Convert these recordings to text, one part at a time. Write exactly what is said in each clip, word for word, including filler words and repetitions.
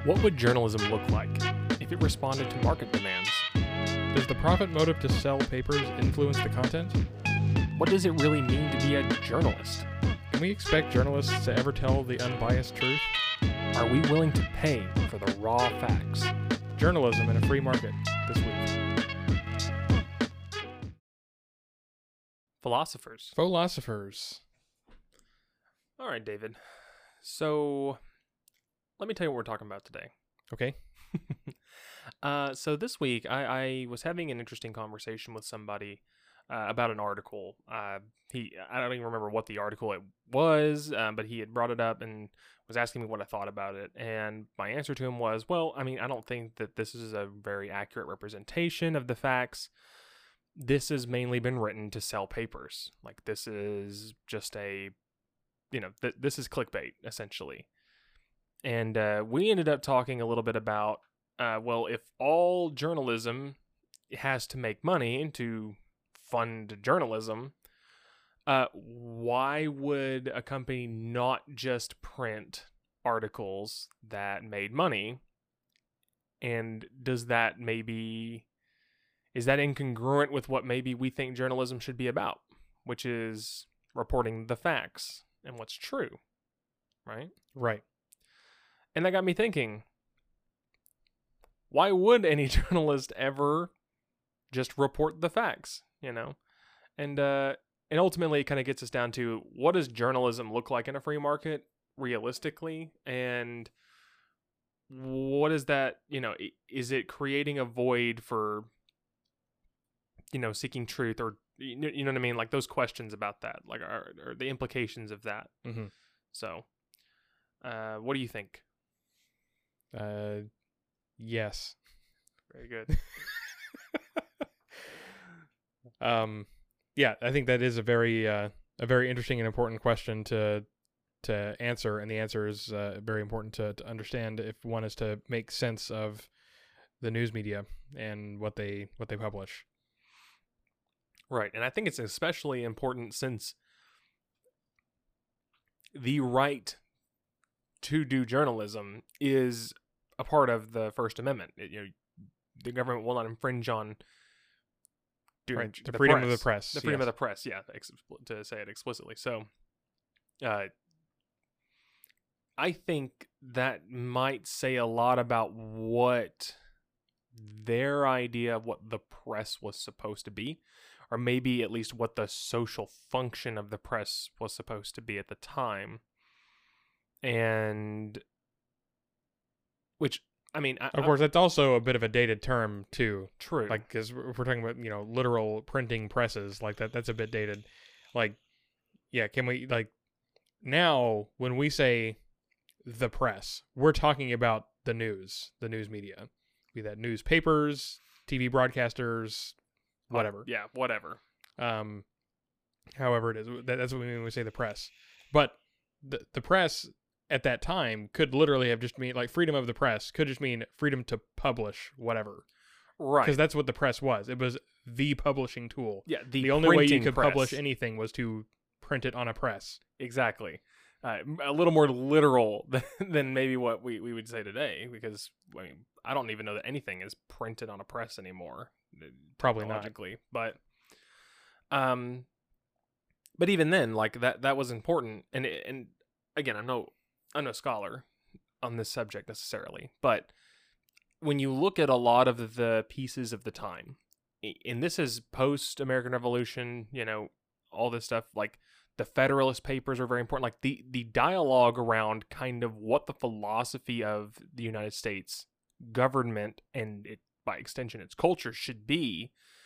What would journalism look like if it responded to market demands? Does the profit motive to sell papers influence the content? What does it really mean to be a journalist? Can we expect journalists to ever tell the unbiased truth? Are we willing to pay for the raw facts? Journalism in a free market this week. Philosophers. Philosophers. All right, David. So, let me tell you what we're talking about today. Okay. uh, so this week, I, I was having an interesting conversation with somebody uh, about an article. Uh, he, I don't even remember what the article it was, uh, but he had brought it up and was asking me what I thought about it. And my answer to him was, well, I mean, I don't think that this is a very accurate representation of the facts. This has mainly been written to sell papers. Like, this is just a, you know, th- this is clickbait, essentially. And uh, we ended up talking a little bit about, uh, well, if all journalism has to make money and to fund journalism, uh, why would a company not just print articles that made money? And does that maybe, is that incongruent with what maybe we think journalism should be about, which is reporting the facts and what's true, right? Right. And that got me thinking, why would any journalist ever just report the facts, you know? And uh, and ultimately it kind of gets us down to, what does journalism look like in a free market realistically? And what is that, you know, is it creating a void for, you know, seeking truth, or, you know what I mean? Like those questions about that, like are, are the implications of that. Mm-hmm. So, uh, what do you think? Uh, yes. Very good. um, yeah, I think that is a very, uh, a very interesting and important question to, to answer. And the answer is, uh, very important to, to understand if one is to make sense of the news media and what they, what they publish. Right. And I think it's especially important since the right to do journalism is a part of the First Amendment. It, you know, the government will not infringe on doing Right. The, the freedom press, of the press. The freedom yes. of the press, yeah, ex- to say it explicitly. So, uh, I think that might say a lot about what their idea of what the press was supposed to be, or maybe at least what the social function of the press was supposed to be at the time. And which, I mean, I, Of course, that's also a bit of a dated term too. True. Like, because if we're talking about, you know, literal printing presses, like that, that's a bit dated. Like, yeah, can we, like, now when we say the press, we're talking about the news, the news media, be that newspapers, T V broadcasters, whatever. Uh, yeah, whatever. Um, however it is, that, that's what we mean when we say the press. But the the press at that time could literally have just mean, like, freedom of the press could just mean freedom to publish whatever. Right. Because that's what the press was. It was the publishing tool. Yeah, the, the only way you could press. publish anything was to print it on a press. Exactly. Uh, a little more literal than, than maybe what we, we would say today, because I mean, I don't even know that anything is printed on a press anymore. Probably not. But, um, but even then, like that, that was important. And, and again, I'm no, I'm no scholar on this subject necessarily, but when you look at a lot of the pieces of the time, and this is post American Revolution, you know, all this stuff, like the Federalist Papers are very important. Like the, the dialogue around kind of what the philosophy of the United States government and it, by extension, its culture should be,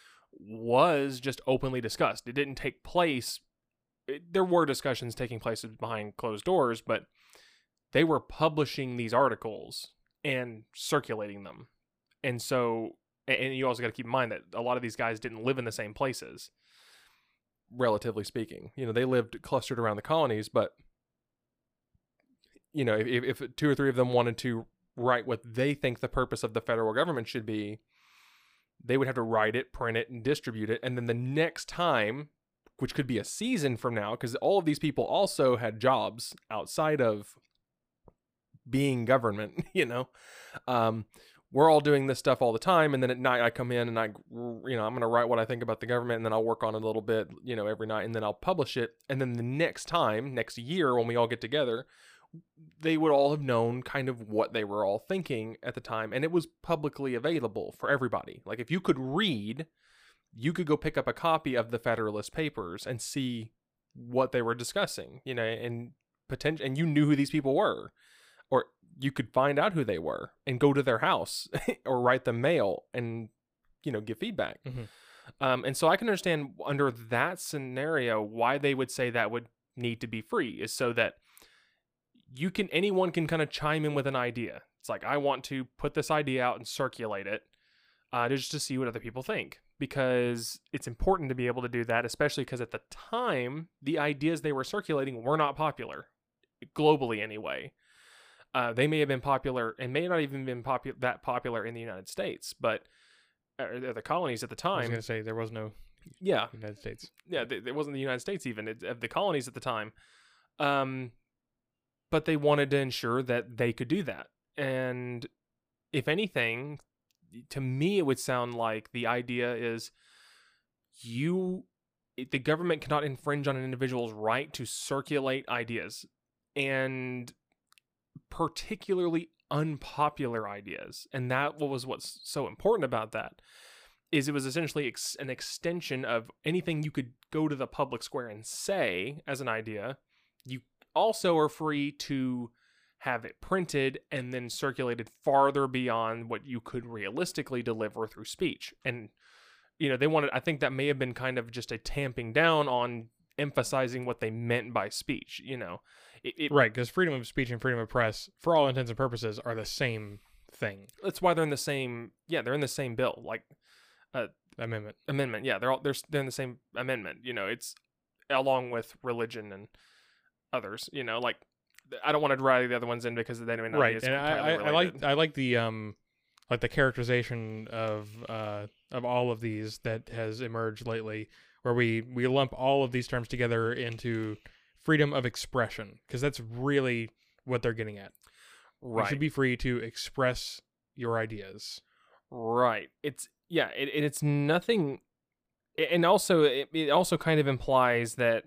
was just openly discussed. It didn't take place. It, there were discussions taking place behind closed doors, but they were publishing these articles and circulating them. And so, and you also got to keep in mind that a lot of these guys didn't live in the same places, relatively speaking. You know, they lived clustered around the colonies, but, you know, if, if two or three of them wanted to write what they think the purpose of the federal government should be, they would have to write it, print it, and distribute it. And then the next time, which could be a season from now, because all of these people also had jobs outside of being government, you know. Um, we're all doing this stuff all the time, and then at night I come in and I, you know, I'm going to write what I think about the government, and then I'll work on it a little bit, you know, every night, and then I'll publish it. And then the next time, next year, when we all get together, they would all have known kind of what they were all thinking at the time, and it was publicly available for everybody. Like, if you could read, you could go pick up a copy of the Federalist Papers and see what they were discussing, you know, and potential, and you knew who these people were, or you could find out who they were and go to their house or write them mail and, you know, give feedback. Mm-hmm. Um, and so I can understand under that scenario why they would say that would need to be free, is so that you can, anyone can kind of chime in with an idea. It's like, I want to put this idea out and circulate it, uh, just to see what other people think, because it's important to be able to do that, especially because at the time, the ideas they were circulating were not popular, globally anyway. Uh, they may have been popular, and may not even been popu- that popular in the United States, but uh, the colonies at the time. I was going to say, there was no yeah, United States. Yeah, it wasn't the United States even, it, of the colonies at the time. Um, but they wanted to ensure that they could do that. And if anything, to me, it would sound like the idea is you, the government cannot infringe on an individual's right to circulate ideas, and particularly unpopular ideas. And that was what's so important about that, is it was essentially ex- an extension of anything you could go to the public square and say as an idea. You also are free to have it printed and then circulated farther beyond what you could realistically deliver through speech. And, you know, they wanted, I think that may have been kind of just a tamping down on emphasizing what they meant by speech, you know. It, it, right, because freedom of speech and freedom of press, for all intents and purposes, are the same thing. That's why they're in the same, yeah, they're in the same bill, like, uh, amendment. Amendment, yeah, they're all, they're, they're in the same amendment, you know, it's along with religion and others, you know, like, I don't want to drag the other ones in because they may not right. be as and I, I, I like I like the um like the characterization of uh of all of these that has emerged lately, where we we lump all of these terms together into freedom of expression, because that's really what they're getting at. Right. You should be free to express your ideas. Right. It's yeah. It, it's nothing, and also it, it also kind of implies that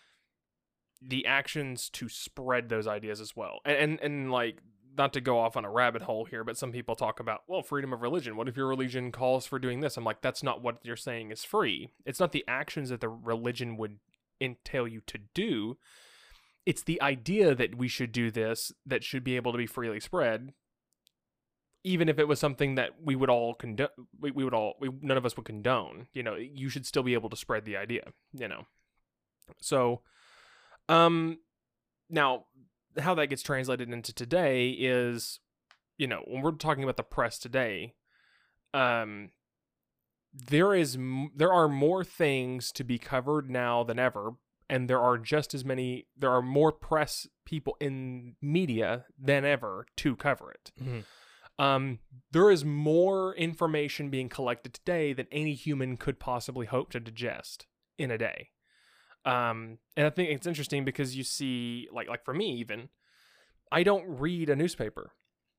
the actions to spread those ideas as well. And, and and like, not to go off on a rabbit hole here, but some people talk about, well, freedom of religion. What if your religion calls for doing this? I'm like, that's not what you're saying is free. It's not the actions that the religion would entail you to do. It's the idea that we should do this that should be able to be freely spread, even if it was something that we would all condone. We, we would all, we, none of us would condone. You know, you should still be able to spread the idea, you know. So, Um, now, how that gets translated into today is, you know, when we're talking about the press today, um, there is m- there are more things to be covered now than ever, and there are just as many, there are more press people in media than ever to cover it. Mm-hmm. Um, there is more information being collected today than any human could possibly hope to digest in a day. Um, and I think it's interesting because you see, like, like for me even, I don't read a newspaper.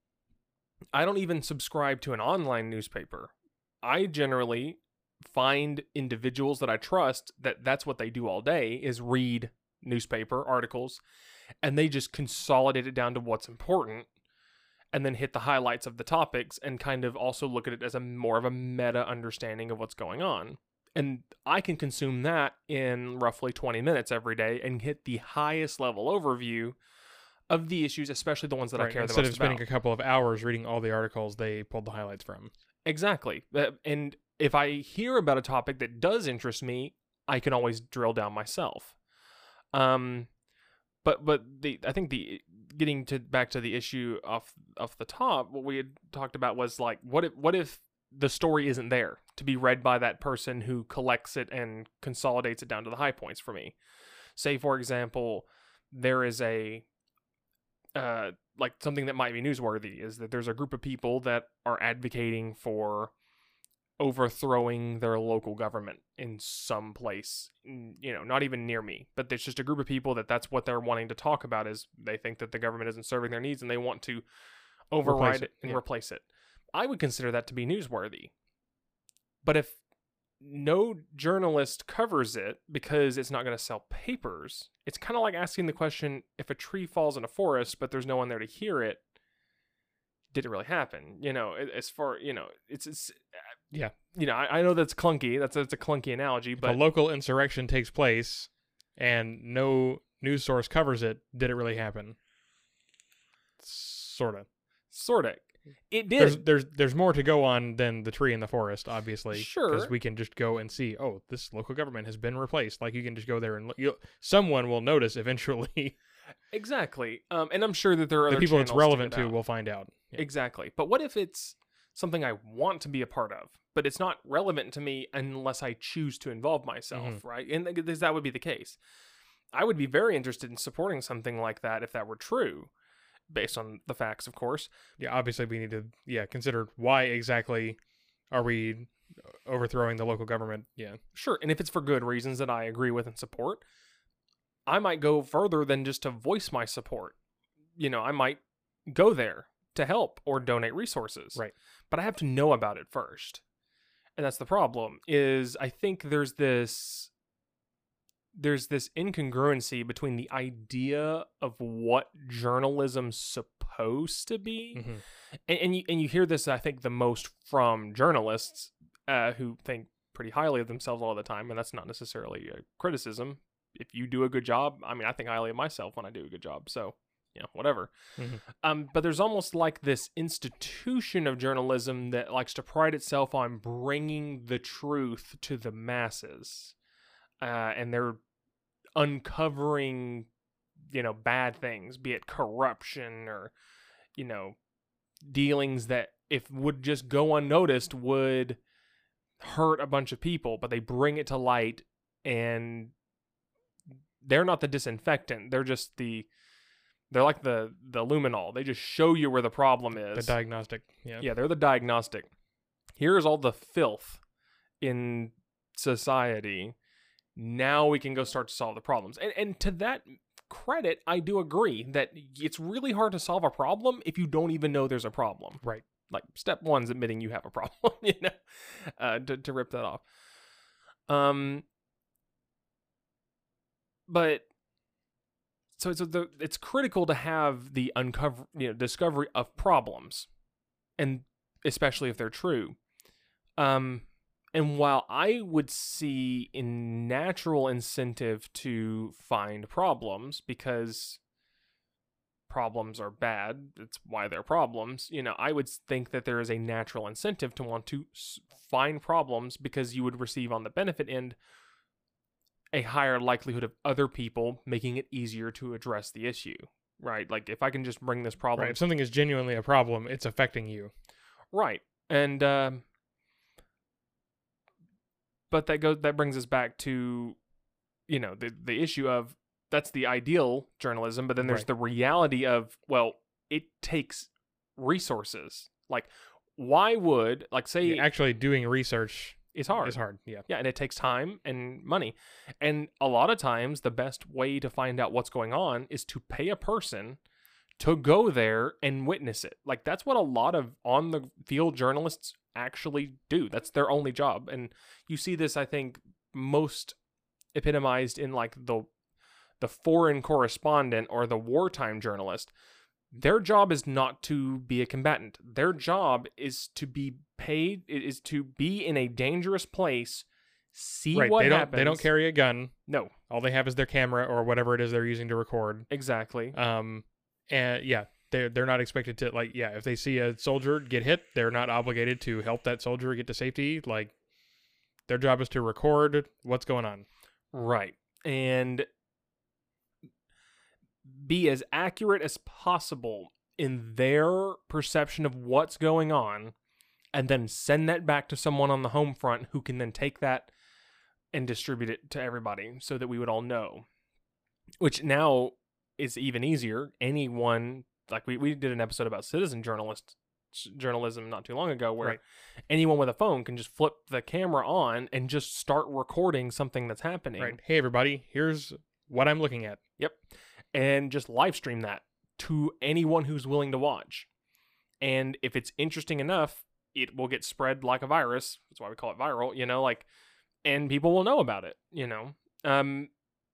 I don't even subscribe to an online newspaper. I generally find individuals that I trust that that's what they do all day is read newspaper articles, and they just consolidate it down to what's important and then hit the highlights of the topics and kind of also look at it as a more of a meta understanding of what's going on. And I can consume that in roughly twenty minutes every day and hit the highest level overview of the issues, especially the ones that right. I care the most about. Instead of spending about. a couple of hours reading all the articles they pulled the highlights from. Exactly. And if I hear about a topic that does interest me, I can always drill down myself. Um, but but the I think the getting to back to the issue off off the top, what we had talked about was like, what if what if the story isn't there to be read by that person who collects it and consolidates it down to the high points for me. Say, for example, there is a, uh, like something that might be newsworthy is that there's a group of people that are advocating for overthrowing their local government in some place, n- you know, not even near me, but there's just a group of people that that's what they're wanting to talk about, is they think that the government isn't serving their needs and they want to override Replace it, it, and yeah. replace it. I would consider that to be newsworthy. But if no journalist covers it because it's not going to sell papers, it's kind of like asking the question, if a tree falls in a forest but there's no one there to hear it, did it really happen? You know, a- as far, you know, it's, it's Yeah. you know, I, I know that's clunky. That's, that's a clunky analogy, If but a local insurrection takes place and no news source covers it, did it really happen? Sort of. sort of. It did. There's, there's there's more to go on than the tree in the forest, obviously. Sure. Because we can just go and see, oh, this local government has been replaced. Like, you can just go there and look. You'll, someone will notice eventually. Exactly. Um, and I'm sure that there are The other people it's channels relevant get to out. will find out. Yeah. Exactly. But what if it's something I want to be a part of, but it's not relevant to me unless I choose to involve myself, Mhm. right? And th- th- that would be the case. I would be very interested in supporting something like that if that were true, based on the facts, of course. Yeah, obviously we need to yeah consider why exactly are we overthrowing the local government. Yeah. Sure. And if it's for good reasons that I agree with and support, I might go further than just to voice my support. You know, I might go there to help or donate resources. Right. But I have to know about it first. And that's the problem, is I think there's this there's this incongruency between the idea of what journalism's supposed to be. Mhm. And, and you and you hear this, I think, the most from journalists uh, who think pretty highly of themselves all the time, and that's not necessarily a criticism. If you do a good job, I mean, I think highly of myself when I do a good job, so you know, whatever. Mhm. Um, but there's almost like this institution of journalism that likes to pride itself on bringing the truth to the masses, uh, and they're uncovering, you know, bad things, be it corruption or, you know, dealings that if would just go unnoticed would hurt a bunch of people, but they bring it to light, and they're not the disinfectant. They're just the, they're like the, the luminol. They just show you where the problem is. The diagnostic. Yeah. Yeah, they're the diagnostic. Here's all the filth in society. Now we can go start to solve the problems. And and to that credit, I do agree that it's really hard to solve a problem if you don't even know there's a problem. Right. Like, step one's admitting you have a problem, you know, uh, to, to rip that off. Um, but so it's the it's critical to have the uncover, you know, discovery of problems, and especially if they're true. Um, and while I would see a natural incentive to find problems because problems are bad, it's why they're problems, you know, I would think that there is a natural incentive to want to find problems because you would receive on the benefit end a higher likelihood of other people making it easier to address the issue, right? Like, if I can just bring this problem... Right. If something is genuinely a problem, it's affecting you. Right. And, um, but that goes, that brings us back to, you know, the, the issue of, that's the ideal journalism, but then there's Right. the reality of, well, it takes resources. Like, why would, like, say, Yeah, actually doing research it's hard. is hard. Yeah. Yeah, and it takes time and money. And a lot of times, the best way to find out what's going on is to pay a person to go there and witness it. Like, that's what a lot of on-the-field journalists actually do. That's their only job. And you see this, I think, most epitomized in, like, the the foreign correspondent or the wartime journalist. Their job is not to be a combatant. Their job is to be paid, is to be in a dangerous place, see Right. what They don't. happens. They don't carry a gun. No, All they have is their camera or whatever it is they're using to record. exactly. Um, and yeah, they're they're not expected to, like, yeah, if they see a soldier get hit, they're not obligated to help that soldier get to safety. Like, their job is to record what's going on. Right. And be as accurate as possible in their perception of what's going on, and then send that back to someone on the home front who can then take that and distribute it to everybody so that we would all know. Which now is even easier. Anyone, like we, we did an episode about citizen journalists journalism not too long ago, where Right. anyone with a phone can just flip the camera on and just start recording something that's happening. Right. Hey, everybody, here's what I'm looking at. Yep. And just live stream that to anyone who's willing to watch. And if it's interesting enough, it will get spread like a virus. That's why we call it viral, you know, like, and people will know about it, you know. Um,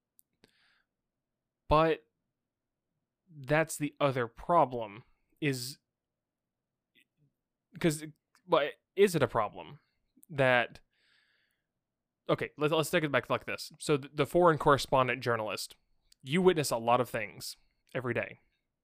but that's the other problem is because, but is it a problem that, okay, let's, let's take it back like this. So the, the foreign correspondent journalist, you witness a lot of things every day.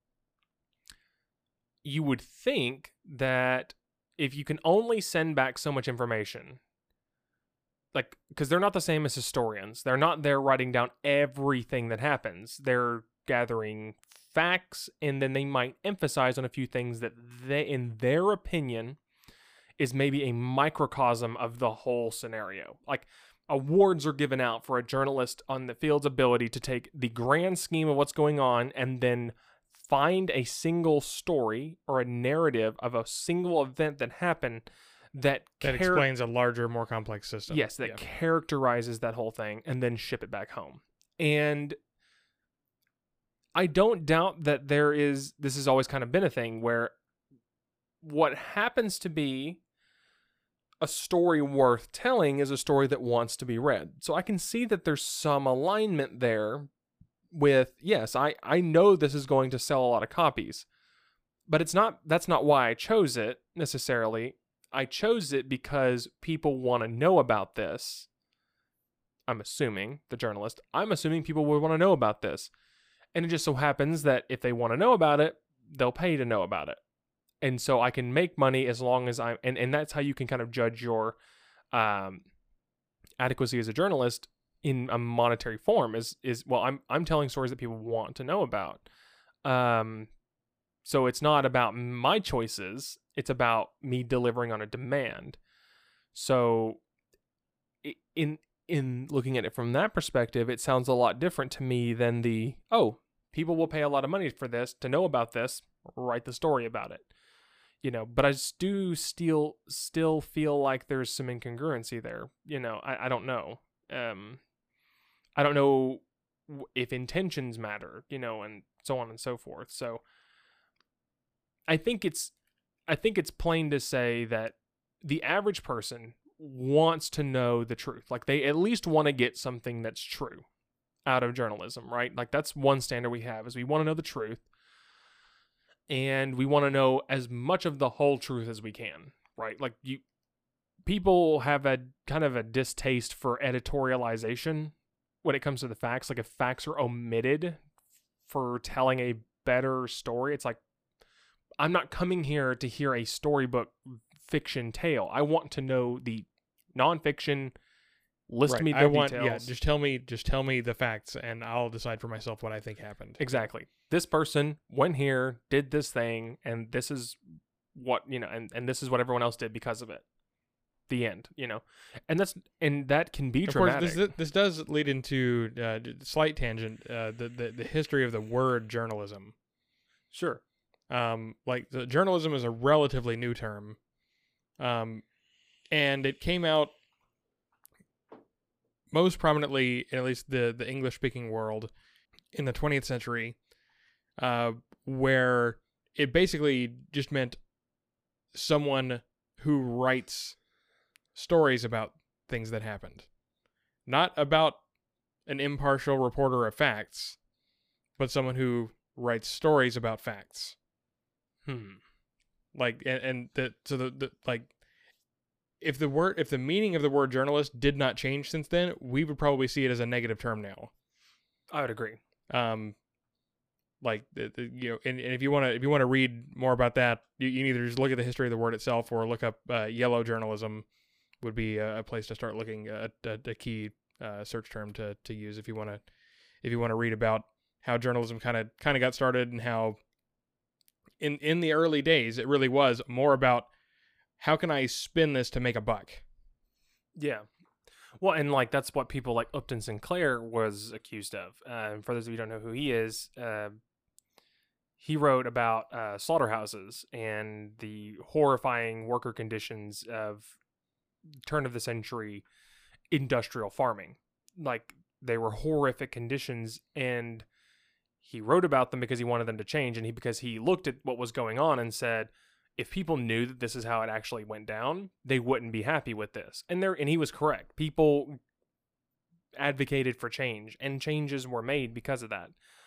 You would think that if you can only send back so much information, like, because they're not the same as historians. They're not there writing down everything that happens. They're gathering facts, and then they might emphasize on a few things that they, in their opinion, is maybe a microcosm of the whole scenario. Like, awards are given out for a journalist on the field's ability to take the grand scheme of what's going on and then find a single story or a narrative of a single event that happened that That char- explains a larger, more complex system. yes, that Yeah. characterizes that whole thing and then ship it back home. And I don't doubt that there is, this has always kind of been a thing where what happens to be a story worth telling is a story that wants to be read. So I can see that there's some alignment there with, yes, I, I know this is going to sell a lot of copies, but it's not, that's not why I chose it necessarily. I chose it because people want to know about this. I'm assuming, the journalist, I'm assuming people would want to know about this. And it just so happens that if they want to know about it, they'll pay to know about it. And so I can make money as long as I'm, and, and that's how you can kind of judge your um, adequacy as a journalist in a monetary form is, is well, I'm, I'm telling stories that people want to know about. Um, so it's not about my choices. It's about me delivering on a demand. So in, in looking at it from that perspective, it sounds a lot different to me than the, oh, people will pay a lot of money for this to know about this, write the story about it. You know, but I do still still feel like there's some incongruency there. You know, I, I don't know. Um, I don't know if intentions matter, you know, and so on and so forth. So I think it's I think it's plain to say that the average person wants to know the truth. Like, they at least want to get something that's true out of journalism, right? Like, that's one standard we have, is we want to know the truth. And we want to know as much of the whole truth as we can, right? Like, you, people have a kind of a distaste for editorialization when it comes to the facts. Like, if facts are omitted for telling a better story, it's like, I'm not coming here to hear a storybook fiction tale. I want to know the nonfiction. List Right. me the I want, details. yeah, just tell me, just tell me the facts, and I'll decide for myself what I think happened. Exactly. This person went here, did this thing, and this is what, you know, and, and this is what everyone else did because of it. The end, you know. And that's, and that can be Of dramatic. course, this this does lead into uh, slight tangent, uh, the, the the history of the word journalism. Sure. Um, like, the journalism is a relatively new term, um, and it came out most prominently in at least the the English speaking world in the twentieth century, uh, where it basically just meant someone who writes stories about things that happened, not about an impartial reporter of facts, but someone who writes stories about facts. Hmm. Like, and, and the so the, the like if the word if the meaning of the word journalist did not change since then, we would probably see it as a negative term now. I would agree. Um, like the, the you know, and, and if you want to if you want to read more about that, you, you either just look at the history of the word itself or look up uh, yellow journalism. Would be a, a place to start looking at a, a key uh, search term to to use if you want to if you want to read about how journalism kind of kind of got started and how in in the early days it really was more about how can I spin this to make a buck. Yeah. Well, and like that's what people like Upton Sinclair was accused of. Uh, for those of you who don't know who he is, uh, he wrote about uh, slaughterhouses and the horrifying worker conditions of turn of the century industrial farming. Like, they were horrific conditions, and he wrote about them because he wanted them to change, and he because he looked at what was going on and said, if people knew that this is how it actually went down, they wouldn't be happy with this. And there, and he was correct. People advocated for change, and changes were made because of that.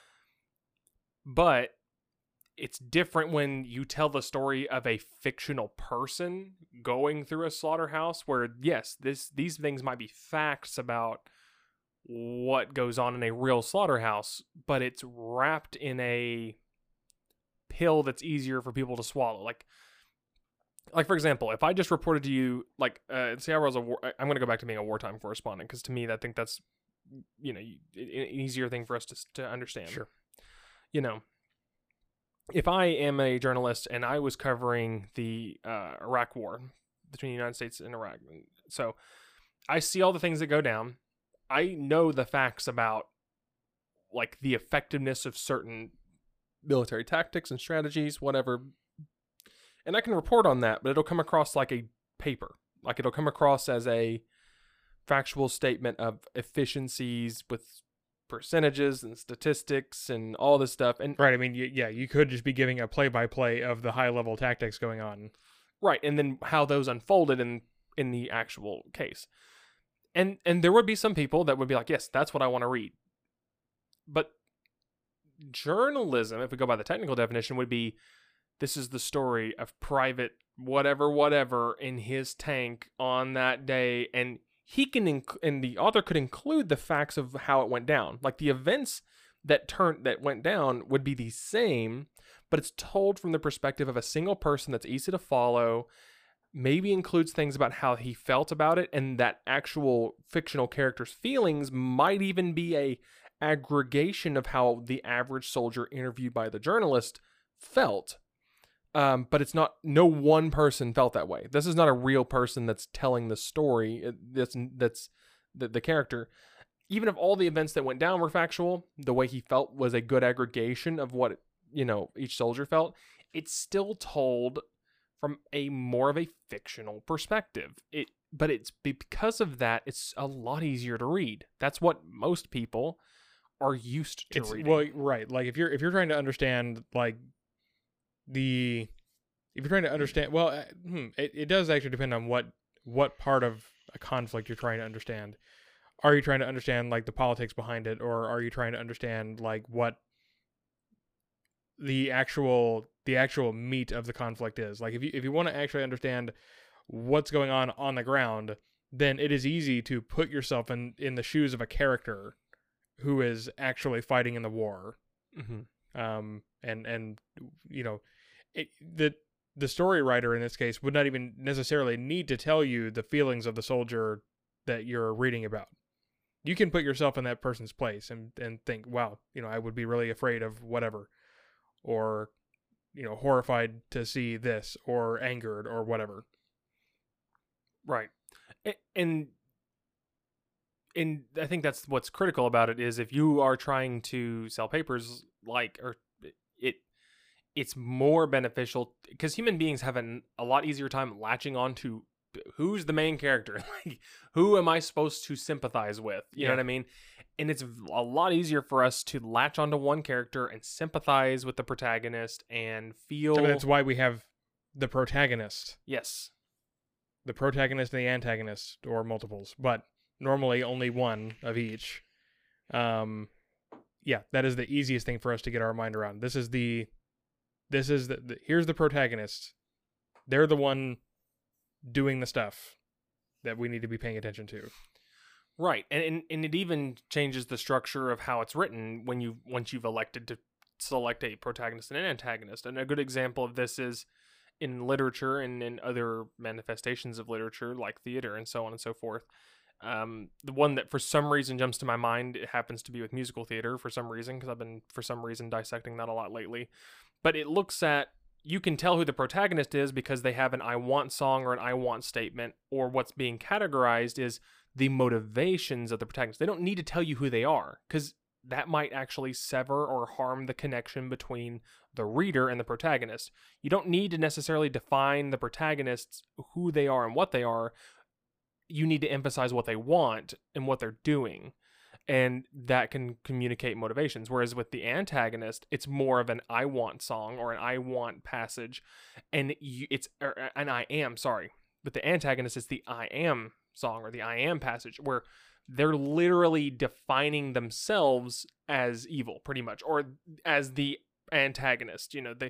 But it's different when you tell the story of a fictional person going through a slaughterhouse, where yes, this these things might be facts about what goes on in a real slaughterhouse, but it's wrapped in a pill that's easier for people to swallow. Like, like for example, if I just reported to you, like, uh, say I was a war, I'm going to go back to being a wartime correspondent, because to me, I think that's, you know, an easier thing for us to to understand. Sure. You know, if I am a journalist and I was covering the uh, Iraq War between the United States and Iraq, so I see all the things that go down. I know the facts about, like, the effectiveness of certain military tactics and strategies, whatever. And I can report on that, but it'll come across like a paper. Like, it'll come across as a factual statement of efficiencies with percentages and statistics and all this stuff. And Right. I mean, you, yeah, you could just be giving a play-by-play of the high-level tactics going on. Right. And then how those unfolded in, in the actual case. And and there would be some people that would be like, yes, that's what I want to read. But journalism, if we go by the technical definition, would be, this is the story of Private whatever whatever in his tank on that day, and he can inc- and the author could include the facts of how it went down. Like, the events that turned that went down would be the same, but it's told from the perspective of a single person that's easy to follow. Maybe includes things about how he felt about it, and that actual fictional character's feelings might even be a aggregation of how the average soldier interviewed by the journalist felt. Um, but it's not, no one person felt that way. This is not a real person that's telling the story. That's, that's the, the character. Even if all the events that went down were factual, the way he felt was a good aggregation of what, you know, each soldier felt. It's still told from a more of a fictional perspective. It, but it's because of that, it's a lot easier to read. That's what most people are used to It's, reading. well, right. Like, if you're if you're trying to understand, like, the if you're trying to understand, well, uh, hmm, it, it does actually depend on what what part of a conflict you're trying to understand. Are you trying to understand, like, the politics behind it, or are you trying to understand, like, what the actual the actual meat of the conflict is? Like, if you if you want to actually understand what's going on on the ground, then it is easy to put yourself in in the shoes of a character who is actually fighting in the war. Mm-hmm. Um, and and you know, it, the the story writer in this case would not even necessarily need to tell you the feelings of the soldier that you're reading about. You can put yourself in that person's place and and think, wow, you know, I would be really afraid of whatever, or, you know, horrified to see this, or angered, or whatever. Right. And and I think that's what's critical about it, is if you are trying to sell papers, like, or it it's more beneficial, because human beings have an, a lot easier time latching on to who's the main character. Like, who am I supposed to sympathize with? You Yeah. know what I mean? And it's a lot easier for us to latch onto one character and sympathize with the protagonist and feel. I mean, that's why we have the protagonist. Yes. The protagonist and the antagonist, or multiples, but normally only one of each. Um, yeah, that is the easiest thing for us to get our mind around. This is the, this is the, the here's the protagonist. They're the one doing the stuff that we need to be paying attention to. Right, and, and and it even changes the structure of how it's written when you once you've elected to select a protagonist and an antagonist. And a good example of this is in literature and in other manifestations of literature, like theater and so on and so forth. Um, the one that for some reason jumps to my mind, it happens to be with musical theater for some reason, because I've been for some reason dissecting that a lot lately. But it looks at, you can tell who the protagonist is because they have an I want song or an I want statement, or what's being categorized is the motivations of the protagonist. They don't need to tell you who they are, because that might actually sever or harm the connection between the reader and the protagonist. You don't need to necessarily define the protagonists, who they are and what they are. You need to emphasize what they want and what they're doing. And that can communicate motivations. Whereas with the antagonist, it's more of an I want song or an I want passage. And you, it's er, an I am, sorry. With the antagonist, it's the I am song or the I am passage, where they're literally defining themselves as evil, pretty much, or as the antagonist. You know, they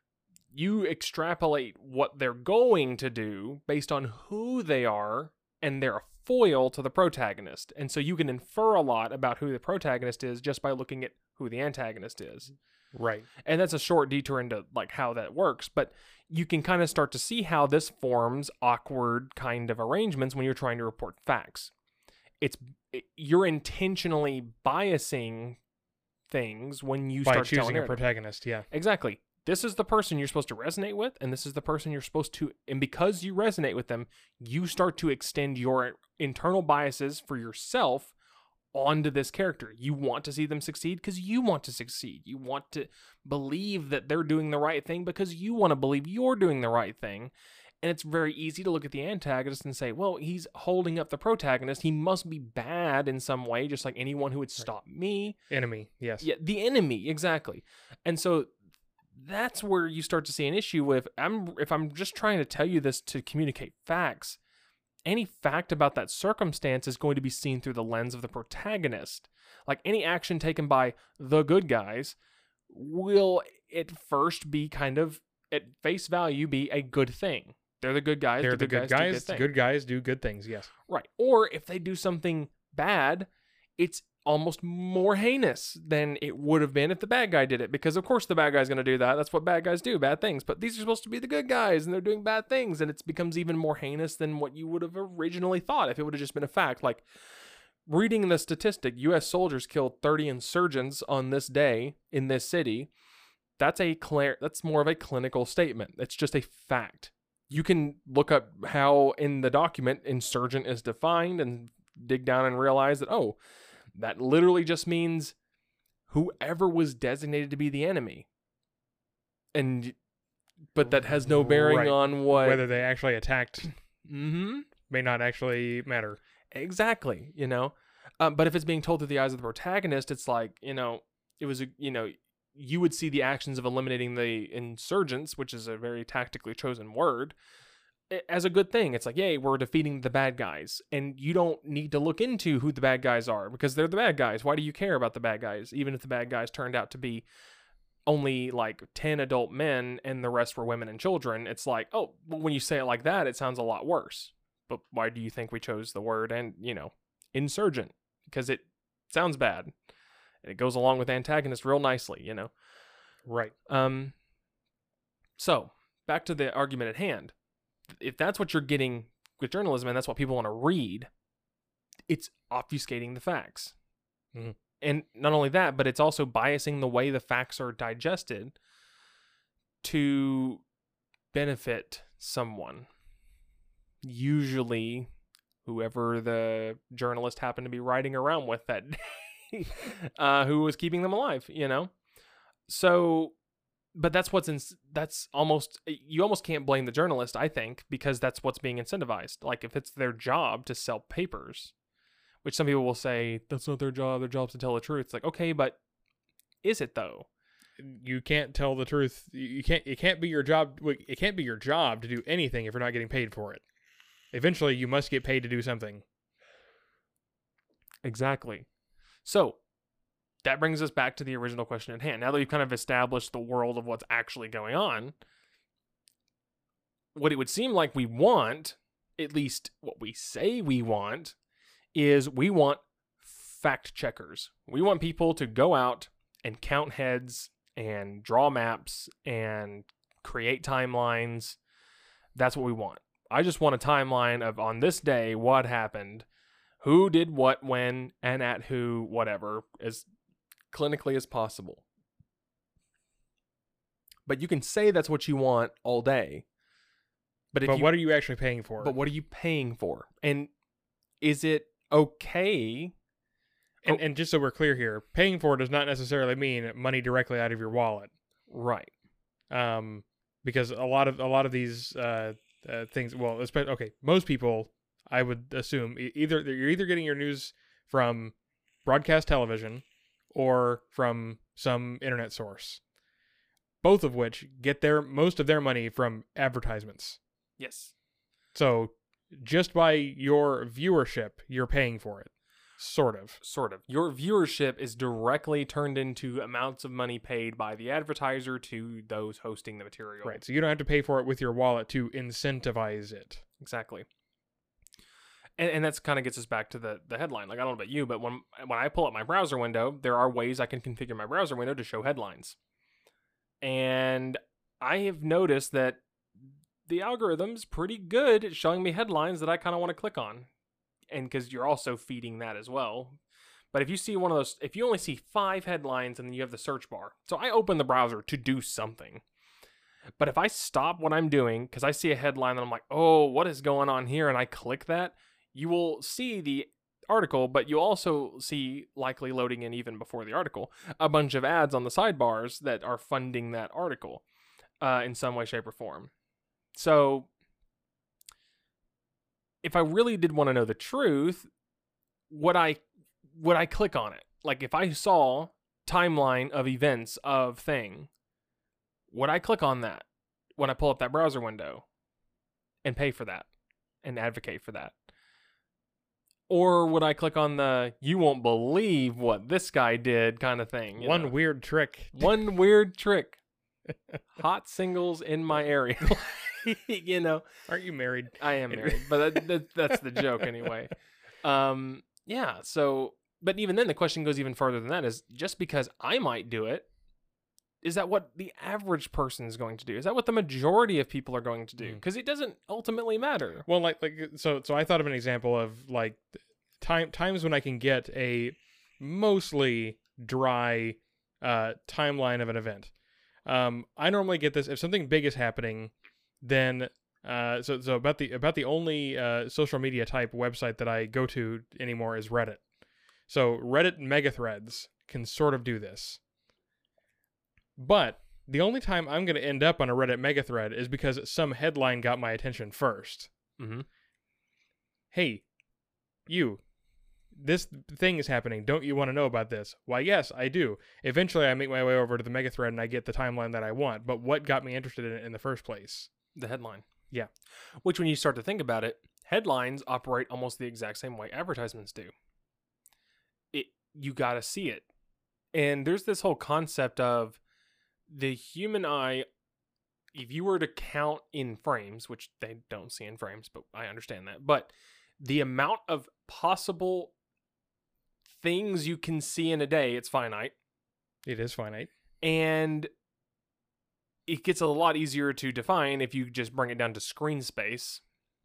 you extrapolate what they're going to do based on who they are, and they're a foil to the protagonist. And so you can infer a lot about who the protagonist is just by looking at who the antagonist is. Right. And that's a short detour into like how that works, but you can kind of start to see how this forms awkward kind of arrangements when you're trying to report facts. It's it, you're intentionally biasing things when you By start choosing telling a narrative. protagonist, yeah. Exactly. This is the person you're supposed to resonate with, and this is the person you're supposed to, and because you resonate with them, you start to extend your internal biases for yourself onto this character. You want to see them succeed because you want to succeed. You want to believe that they're doing the right thing because you want to believe you're doing the right thing. And it's very easy to look at the antagonist and say, well, he's holding up the protagonist. He must be bad in some way, just like anyone who would stop me. Enemy, yes. Yeah, the enemy, exactly. And so that's where you start to see an issue with, I'm if I'm just trying to tell you this to communicate facts, any fact about that circumstance is going to be seen through the lens of the protagonist. Like any action taken by the good guys will at first be kind of, at face value, be a good thing. They're the good guys. They're the the good good guys. do guys. good things. Good guys do good things, yes. Right. Or if they do something bad, it's almost more heinous than it would have been if the bad guy did it. Because of course the bad guy's going to do that. That's what bad guys do, bad things. But these are supposed to be the good guys, and they're doing bad things, and it becomes even more heinous than what you would have originally thought if it would have just been a fact. Like, reading the statistic, U S soldiers killed thirty insurgents on this day in this city. That's a clear, that's more of a clinical statement. It's just a fact. You can look up how in the document insurgent is defined and dig down and realize that, oh, that literally just means whoever was designated to be the enemy. And, but that has no bearing Right. on what... Whether they actually attacked Mm-hmm. may not actually matter. Exactly, you know? Um, but if it's being told through the eyes of the protagonist, it's like, you know, it was, a, you know, you would see the actions of eliminating the insurgents, which is a very tactically chosen word, as a good thing. It's like, yay, we're defeating the bad guys. And you don't need to look into who the bad guys are because they're the bad guys. Why do you care about the bad guys? Even if the bad guys turned out to be only like ten adult men and the rest were women and children, it's like, oh, well, when you say it like that, it sounds a lot worse. But why do you think we chose the word and, you know, insurgent? Because it sounds bad. And it goes along with antagonist real nicely, you know? Right. Um. So, back to the argument at hand. If that's what you're getting with journalism and that's what people want to read, it's obfuscating the facts. Mm-hmm. And not only that, but it's also biasing the way the facts are digested to benefit someone. Usually, whoever the journalist happened to be riding around with that day, uh, who was keeping them alive, you know? So... But that's what's in, that's almost, you almost can't blame the journalist, I think, because that's what's being incentivized. Like, if it's their job to sell papers, which some people will say, that's not their job, their job's to tell the truth. It's like, okay, but is it though? You can't tell the truth. You can't, it can't be your job. It can't be your job to do anything if you're not getting paid for it. Eventually, you must get paid to do something. Exactly. So, that brings us back to the original question at hand. Now that we've kind of established the world of what's actually going on, what it would seem like we want, at least what we say we want, is we want fact checkers. We want people to go out and count heads and draw maps and create timelines. That's what we want. I just want a timeline of, on this day, what happened, who did what, when, and at who, whatever, as clinically as possible. But you can say that's what you want all day. But, if But you, what are you actually paying for? But what are you paying for? And is it okay, And and just so we're clear here, paying for it does not necessarily mean money directly out of your wallet. Right. Um, because a lot of a lot of these uh, uh things, well, especially okay, most people, I would assume, e- either you're either getting your news from broadcast television or from some internet source, both of which get their most of their money from advertisements. Yes. So just by your viewership, you're paying for it. Sort of. Sort of. Your viewership is directly turned into amounts of money paid by the advertiser to those hosting the material. Right. So you don't have to pay for it with your wallet to incentivize it. Exactly. And and that's kind of gets us back to the, the headline. Like, I don't know about you, but when when I pull up my browser window, there are ways I can configure my browser window to show headlines. And I have noticed that the algorithm's pretty good at showing me headlines that I kind of want to click on. And because you're also feeding that as well. But if you see one of those, if you only see five headlines and then you have the search bar. So I open the browser to do something. But if I stop what I'm doing because I see a headline and I'm like, oh, what is going on here? And I click that, you will see the article, but you'll also see, likely loading in even before the article, a bunch of ads on the sidebars that are funding that article uh, in some way, shape, or form. So if I really did want to know the truth, would I would I click on it? Like, if I saw timeline of events of thing, would I click on that when I pull up that browser window and pay for that and advocate for that? Or would I click on the you won't believe what this guy did kind of thing? you One know? weird trick. One weird trick. Hot singles in my area. You know, Aren't you married? I am married, but that, that, that's the joke anyway. Um, yeah. So, but even then, the question goes even further than that: is just because I might do it, is that what the average person is going to do? Is that what the majority of people are going to do? Because it doesn't ultimately matter. Well, like like so so I thought of an example of like time times when I can get a mostly dry uh, timeline of an event. Um, I normally get this if something big is happening. Then, uh, so so about the about the only uh, social media type website that I go to anymore is Reddit. So Reddit mega threads can sort of do this. But the only time I'm going to end up on a Reddit mega thread is because some headline got my attention first. Mm-hmm. Hey, you, this thing is happening. Don't you want to know about this? Why, yes, I do. Eventually, I make my way over to the mega thread and I get the timeline that I want. But what got me interested in it in the first place? The headline. Yeah. Which, when you start to think about it, headlines operate almost the exact same way advertisements do. It you got to see it. And there's this whole concept of the human eye, if you were to count in frames, which they don't see in frames, but I understand that, but the amount of possible things you can see in a day, it's finite. It is finite. And it gets a lot easier to define if you just bring it down to screen space.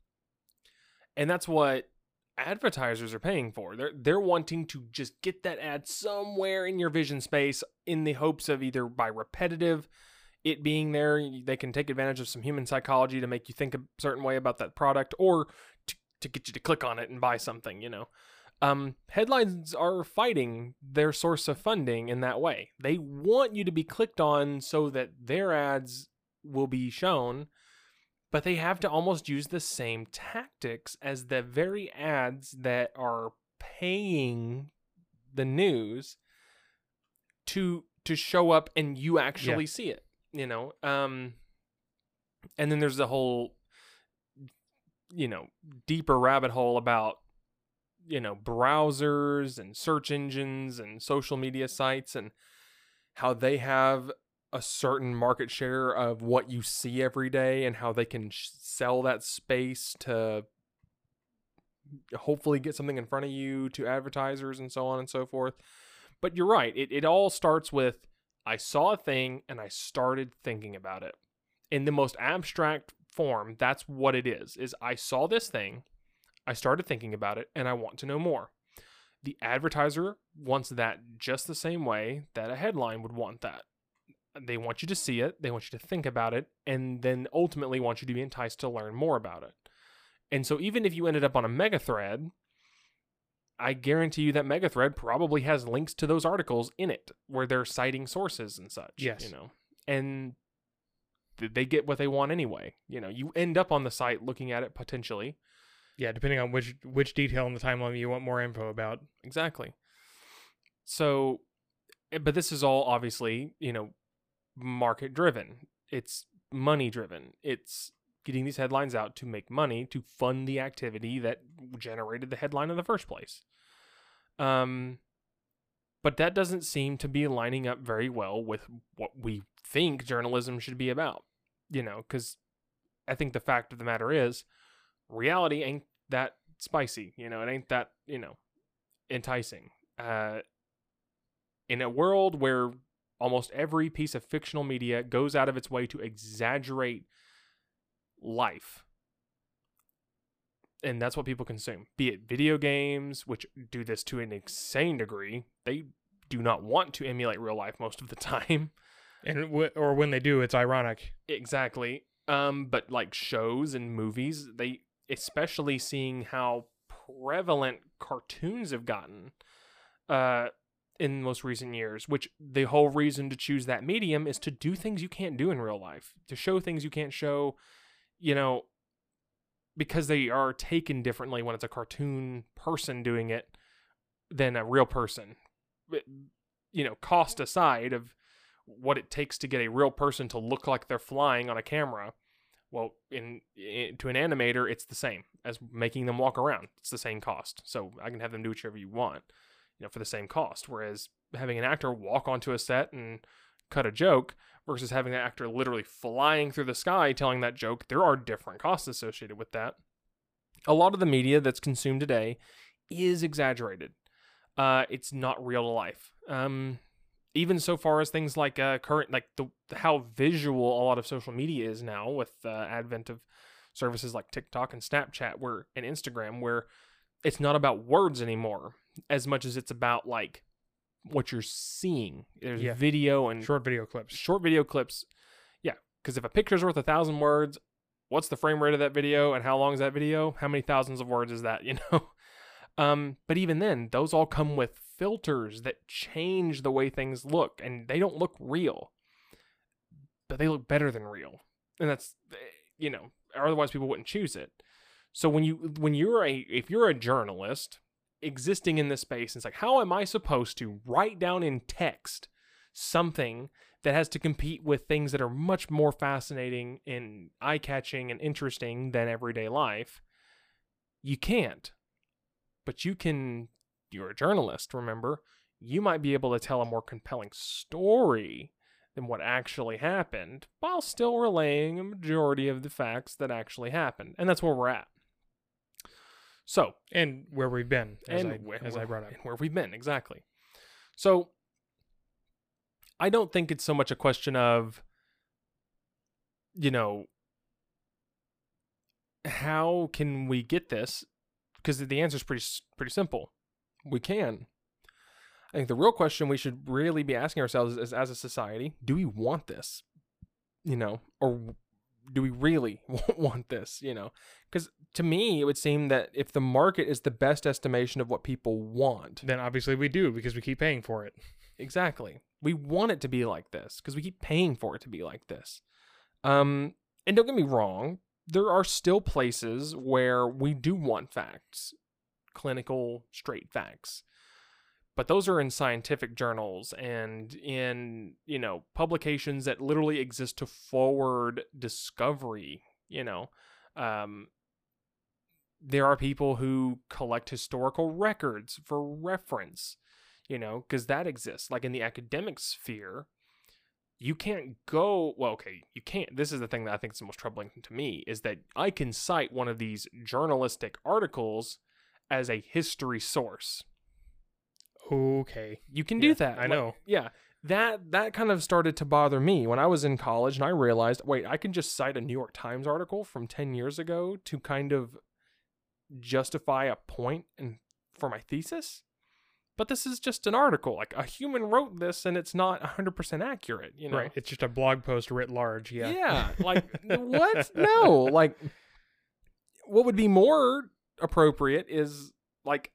And that's what advertisers are paying for. They're they're wanting to just get that ad somewhere in your vision space in the hopes of either by repetitive, it being there, they can take advantage of some human psychology to make you think a certain way about that product, or to, to get you to click on it and buy something, you know. Um, headlines are fighting their source of funding in that way. They want you to be clicked on so that their ads will be shown, but they have to almost use the same tactics as the very ads that are paying the news to to show up and you actually Yeah. see it, you know. Um, and then there's the whole, you know, deeper rabbit hole about, you know, browsers and search engines and social media sites and how they have a certain market share of what you see every day and how they can sh- sell that space to hopefully get something in front of you to advertisers and so on and so forth. But you're right. It, it all starts with, I saw a thing and I started thinking about it. In the most abstract form, that's what it is, is I saw this thing, I started thinking about it, and I want to know more. The advertiser wants that just the same way that a headline would want that. They want you to see it, they want you to think about it, and then ultimately want you to be enticed to learn more about it. And so even if you ended up on a mega thread, I guarantee you that Megathread probably has links to those articles in it where they're citing sources and such. Yes. You know, and th- they get what they want anyway. You know, you end up on the site looking at it potentially. Yeah, depending on which which detail in the timeline you want more info about. Exactly. So, eh, but this is all obviously, you know, market driven. It's money driven. It's getting these headlines out to make money to fund the activity that generated the headline in the first place. Um, but that doesn't seem to be lining up very well with what we think journalism should be about. You know, because I think the fact of the matter is, reality ain't that spicy. You know, it ain't that, you know, enticing. Uh, in a world where almost every piece of fictional media goes out of its way to exaggerate life, and that's what people consume, be it video games, which do this to an insane degree. They do not want to emulate real life most of the time. And w- or when they do, it's ironic. Exactly. Um, but like shows and movies, they, especially seeing how prevalent cartoons have gotten uh, in most recent years, which the whole reason to choose that medium is to do things you can't do in real life, to show things you can't show, you know, because they are taken differently when it's a cartoon person doing it than a real person. But, you know, cost aside of what it takes to get a real person to look like they're flying on a camera. Well, in, in to an animator, it's the same as making them walk around. It's the same cost. So I can have them do whichever you want, you know, for the same cost. Whereas having an actor walk onto a set and cut a joke versus having an actor literally flying through the sky telling that joke, there are different costs associated with that. A lot of the media that's consumed today is exaggerated. Uh, it's not real to life. Um, even so far as things like uh, current, like the how visual a lot of social media is now with the uh, advent of services like TikTok and Snapchat, where and Instagram, where it's not about words anymore as much as it's about like what you're seeing. There's Yeah. video and Short video clips. short video clips. Yeah, because if a picture's worth a thousand words, what's the frame rate of that video and how long is that video? How many thousands of words is that, you know? Um, but even then, those all come with filters that change the way things look, and they don't look real, but they look better than real. And that's, you know, otherwise people wouldn't choose it. So when you, when you're a, if you're a journalist existing in this space, it's like, how am I supposed to write down in text something that has to compete with things that are much more fascinating and eye-catching and interesting than everyday life? You can't. But you can, you're a journalist, remember? You might be able to tell a more compelling story than what actually happened, while still relaying a majority of the facts that actually happened. And that's where we're at. So, And where we've been, as, and I, where, as I brought up. and where we've been, exactly. So, I don't think it's so much a question of, you know, how can we get this? Because the answer is pretty pretty simple. We can. I think the real question we should really be asking ourselves is, as a society, do we want this? You know, or do we really want this? You know, because to me, it would seem that if the market is the best estimation of what people want, Then obviously we do, because we keep paying for it. exactly, we want it to be like this because we keep paying for it to be like this. Um, and don't get me wrong, there are still places where we do want facts, clinical, straight facts. But those are in scientific journals and in, you know, publications that literally exist to forward discovery, you know. Um, there are people who collect historical records for reference, you know, because that exists. Like in the academic sphere, you can't go, well, okay, you can't. This is the thing that I think is the most troubling to me, is that I can cite one of these journalistic articles as a history source. Okay. You can do Yeah, that. I Like, know. yeah. That that kind of started to bother me when I was in college and I realized, wait, I can just cite a New York Times article from ten years ago to kind of justify a point and for my thesis? But this is just an article. Like, a human wrote this and it's not one hundred percent accurate, you know? Right. It's just a blog post writ large. Yeah. Yeah. Like, what? No. Like, what would be more appropriate is, like,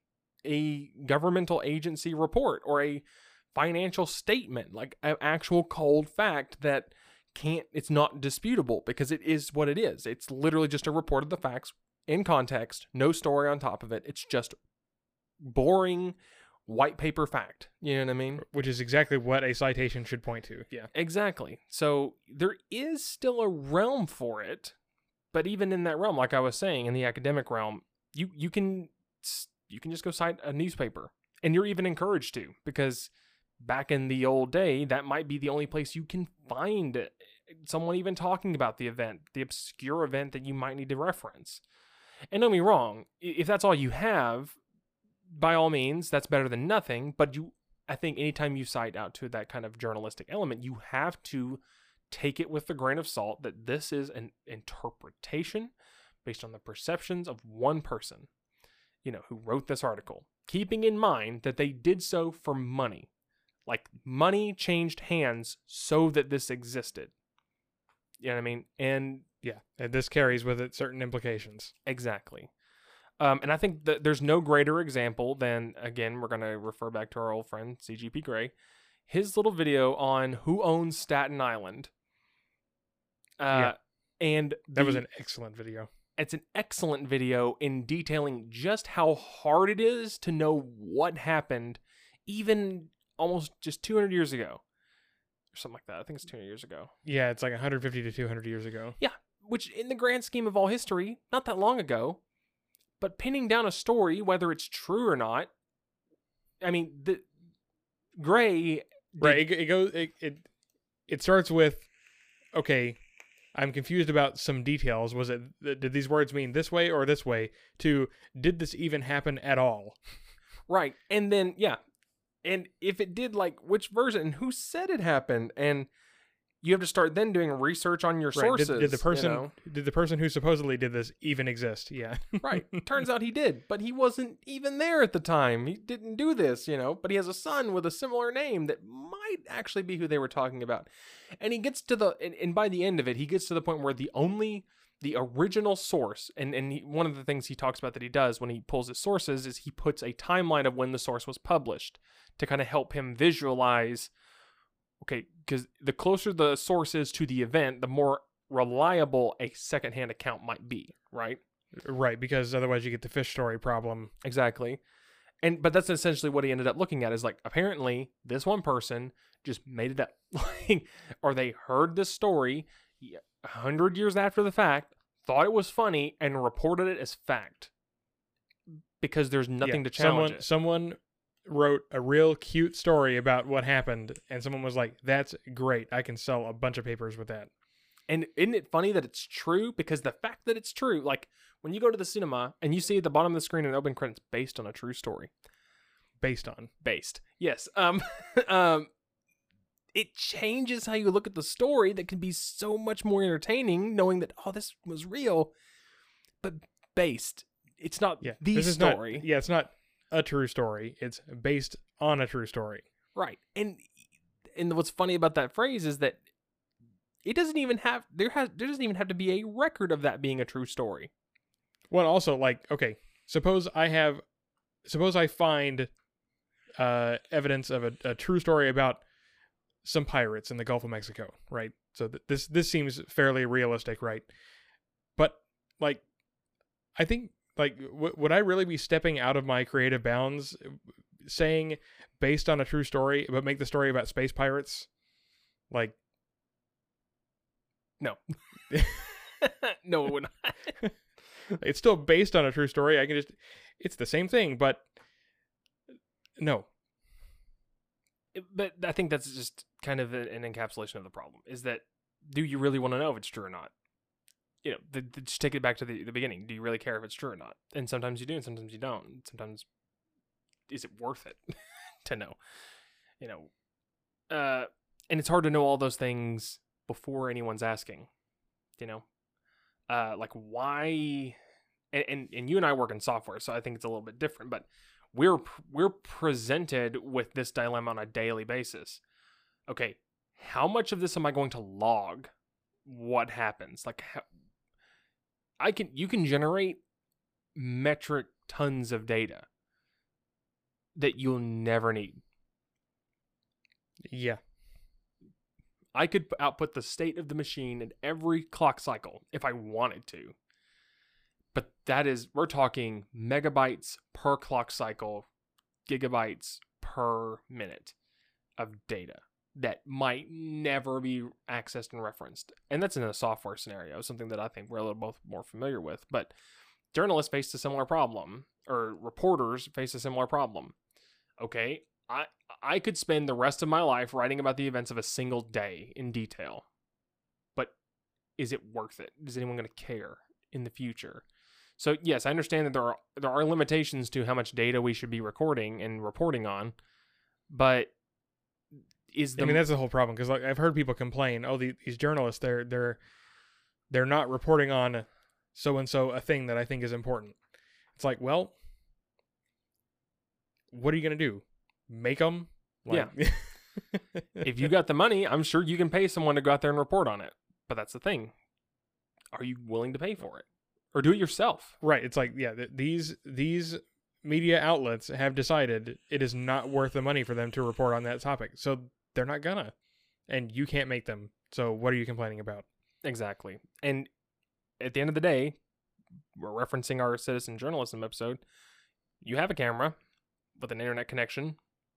a governmental agency report or a financial statement, like an actual cold fact that can't, it's not disputable because it is what it is. It's literally just a report of the facts in context, no story on top of it. It's just boring white paper fact. You know what I mean? Which is exactly what a citation should point to. Yeah. Exactly. So there is still a realm for it, but even in that realm, like I was saying, in the academic realm, you you can you can just go cite a newspaper, and you're even encouraged to, because back in the old day, that might be the only place you can find someone even talking about the event, the obscure event that you might need to reference. And don't be wrong, if that's all you have, by all means, that's better than nothing. But you, I think anytime you cite out to that kind of journalistic element, you have to take it with a grain of salt that this is an interpretation based on the perceptions of one person, you know, who wrote this article, keeping in mind that they did so for money. Like, money changed hands so that this existed. You know what I mean? And yeah, and this carries with it certain implications. Exactly. Um, and I think that there's no greater example than, again, we're going to refer back to our old friend, C G P Grey, his little video on who owns Staten Island. Uh, yeah. And the, that was an excellent video. It's an excellent video in detailing just how hard it is to know what happened, even almost just two hundred years ago. Or something like that. I think it's two hundred years ago. Yeah, it's like one hundred fifty to two hundred years ago. Yeah, which in the grand scheme of all history, not that long ago. But pinning down a story, whether it's true or not, I mean, the Grey... Did, right, it, it goes... It, it, it starts with, okay, I'm confused about some details. Was it... Did these words mean this way or this way? To, did this even happen at all? Right, and then, yeah... And if it did, like, which version and who said it happened, and you have to start then doing research on your right. sources. Did, did the person you know? did the person who supposedly did this even exist? Yeah. Right. Turns out he did, but he wasn't even there at the time. He didn't do this, you know, but he has a son with a similar name that might actually be who they were talking about. And he gets to the, and, and by the end of it, he gets to the point where the only, the original source, and, and he, one of the things he talks about that he does when he pulls his sources is he puts a timeline of when the source was published to kind of help him visualize, okay, because the closer the source is to the event, the more reliable a secondhand account might be, right? Right, because otherwise you get the fish story problem. Exactly. And but that's essentially what he ended up looking at, is like, apparently this one person just made it up. Like, or they heard this story a hundred years after the fact, thought it was funny, and reported it as fact. Because there's nothing yeah, to challenge someone, it. Someone wrote a real cute story about what happened, and someone was like, that's great. I can sell a bunch of papers with that. And isn't it funny that it's true? Because the fact that it's true, like when you go to the cinema and you see at the bottom of the screen an open credits based on a true story. Based on. Based. Yes. Um, um, it changes how you look at the story that can be so much more entertaining knowing that, oh, this was real, but based. It's not yeah, the this is story. Not, yeah, it's not a true story. It's based on a true story. Right. And and what's funny about that phrase is that it doesn't even have there has there doesn't even have to be a record of that being a true story. Well, also, like, okay, suppose I have suppose I find uh evidence of a, a true story about some pirates in the Gulf of Mexico, right? So th- this this seems fairly realistic, right? But like, I think like w- would I really be stepping out of my creative bounds saying based on a true story but make the story about space pirates? Like, no. No, it would not. It's still based on a true story. I can just it's the same thing, but no. But I think that's just kind of an encapsulation of the problem, is that do you really want to know if it's true or not? You know, the, the, just take it back to the, the beginning. Do you really care if it's true or not? And sometimes you do, and sometimes you don't. Sometimes, is it worth it to know? You know, uh, and it's hard to know all those things before anyone's asking. You know, uh, like why? And, and and you and I work in software, so I think it's a little bit different. But we're we're presented with this dilemma on a daily basis. Okay, how much of this am I going to log? What happens? Like, how, I can you can generate metric tons of data, that you'll never need. Yeah. I could output the state of the machine in every clock cycle if I wanted to. But that is, we're talking megabytes per clock cycle, gigabytes per minute of data that might never be accessed and referenced. And that's in a software scenario, something that I think we're a little both more familiar with. But journalists face a similar problem, or reporters face a similar problem. Okay, I I could spend the rest of my life writing about the events of a single day in detail. But is it worth it? Is anyone going to care in the future? So yes, I understand that there are there are limitations to how much data we should be recording and reporting on, but is the I mean, that's the whole problem, because like I've heard people complain, oh, the, these journalists, they're they're they're not reporting on so and so a thing that I think is important. It's like, well, what are you gonna do? Make them? Like, yeah. If you got the money, I'm sure you can pay someone to go out there and report on it. But that's the thing. Are you willing to pay for it? Or do it yourself? Right. It's like, yeah, th- these these media outlets have decided it is not worth the money for them to report on that topic. So they're not gonna. And you can't make them. So what are you complaining about? Exactly. And at the end of the day, we're referencing our citizen journalism episode. You have a camera with an internet connection.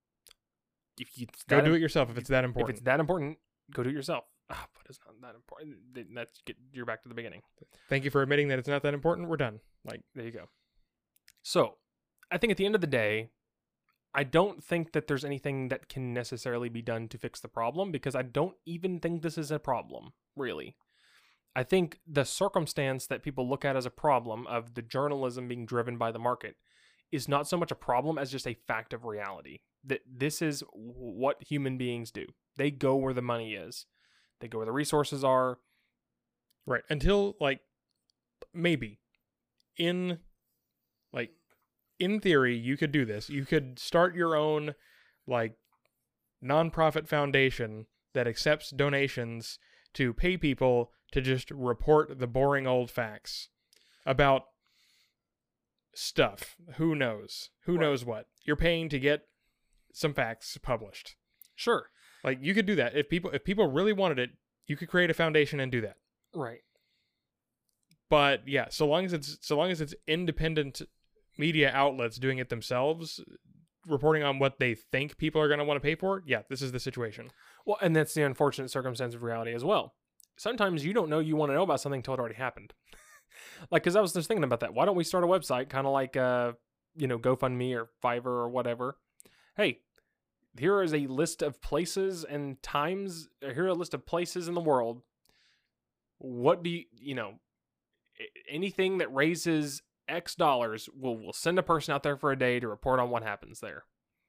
If you Go do it yourself if it's that important. If it's that important, go do it yourself. Oh, but it's not that important. That's get you're back to the beginning. Thank you for admitting that it's not that important. We're done. Like, there you go. So, I think at the end of the day, I don't think that there's anything that can necessarily be done to fix the problem, because I don't even think this is a problem, really. I think the circumstance that people look at as a problem of the journalism being driven by the market is not so much a problem as just a fact of reality. That this is what human beings do. They go where the money is. They go where the resources are. right. Until, like, maybe in, like, in theory, you could do this. You could start your own, like, nonprofit foundation that accepts donations to pay people to just report the boring old facts about stuff. Who knows? Who Right. knows what? You're paying to get some facts published. Sure. Like, you could do that. If people if people really wanted it, you could create a foundation and do that. Right. But yeah, so long as it's so long as it's independent media outlets doing it themselves, reporting on what they think people are going to want to pay for, yeah, this is the situation. Well, and that's the unfortunate circumstance of reality as well. Sometimes you don't know you want to know about something until it already happened. Like, because I was just thinking about that. Why don't we start a website, kind of like, uh, you know, GoFundMe or Fiverr or whatever? Hey, here is a list of places and times. Here are a list of places in the world. What do you, you know, anything that raises X dollars, we'll, we'll send a person out there for a day to report on what happens there.